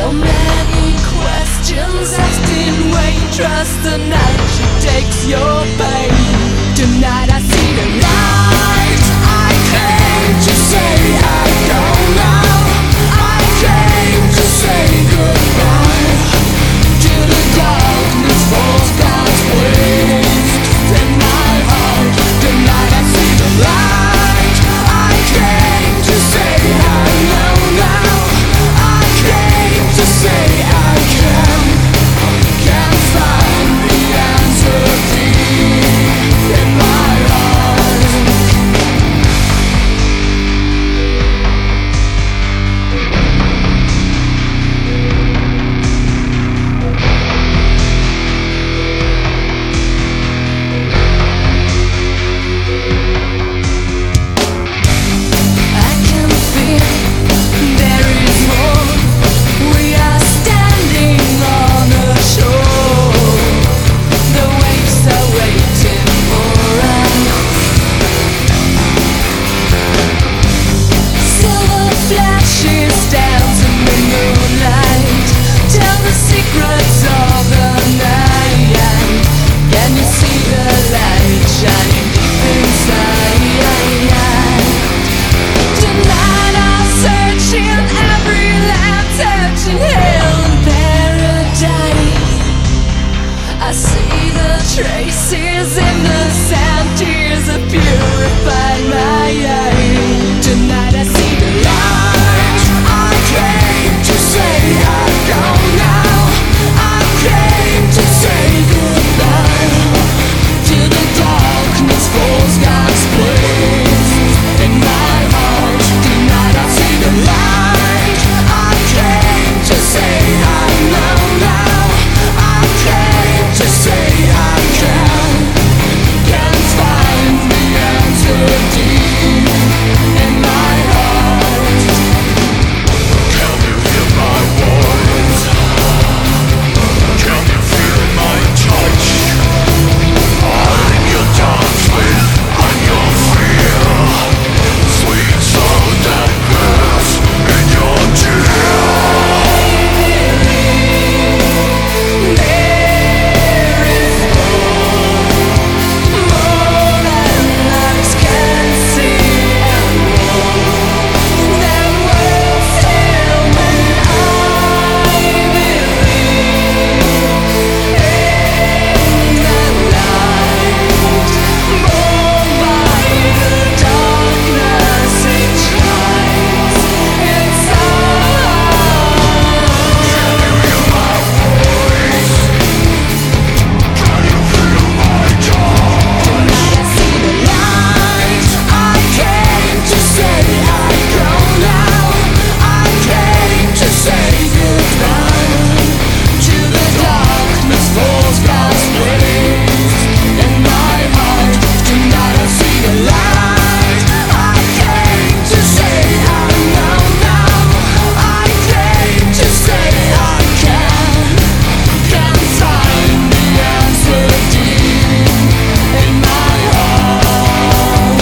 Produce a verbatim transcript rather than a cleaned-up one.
So many questions asked in vain. Trust the night, she takes your pain. Tonight I see the light. I came to say I don't know. I came to say goodbye to the darkness, false God's wings in my heart. Tonight I see the light. I came to say I know now. I came to say I can. Can't find the answer deep in my heart. I can feel there is more. We are standing on a shore. The waves are waiting for us. Silver flashes dance in the moonlight. Tell the secrets of the night. Can you see the light shining deep inside? Tonight I'm searching every land, searching hell and paradise. I see the traces in the sand, tears have purified my eyes. Tonight I see the light. I came to say I go now. I came to say goodbye to the darkness, false God's place in my heart. Tonight I see the light. I came to say I know now. I came to say I can. Can't find the answer deep in my heart. Can you hear my voice? Can you feel my touch? I'm your dance with, I'm your fear. Sweet soul that burns in your tear. There is more, more than eyes can see, and more than words tell me. I believe in the light, born by the darkness, it shines inside. Can you hear my voice? Can you feel my touch? Tonight I see the light. I came to say I go now. I came to say goodbye to the darkness, false God's place in my heart. Tonight I see the light. I came to say I know now. I came to say I can. Can't find the answer deep in my heart.